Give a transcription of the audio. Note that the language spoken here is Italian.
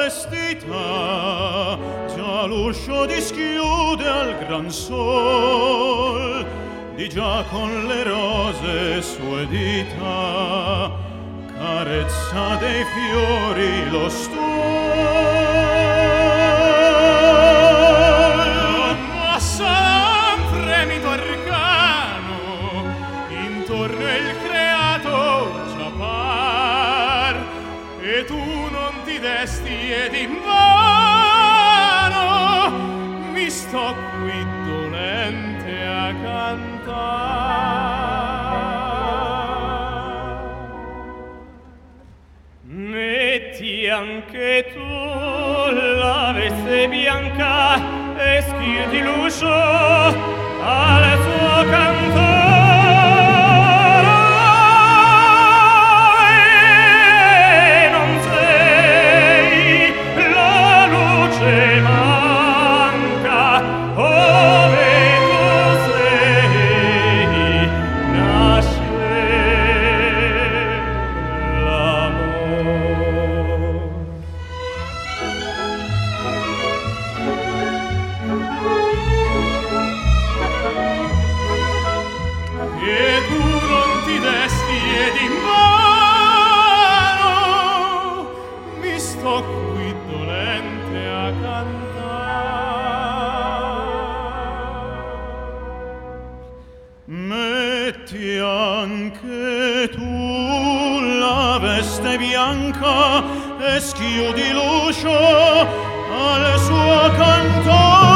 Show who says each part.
Speaker 1: vestita, già l'uscio dischiude al gran sol, di già con le rose sue dita carezza dei fiori lo stuol. Ma sarà un fremito arcano intorno il creato già par, e tu non ti desti ed invano mi sto qui dolente a cantar. Metti anche tu la veste bianca e schiudi l'uscio al suo canto. Metti anche tu la veste bianca e schiudi l'uscio al suo canto.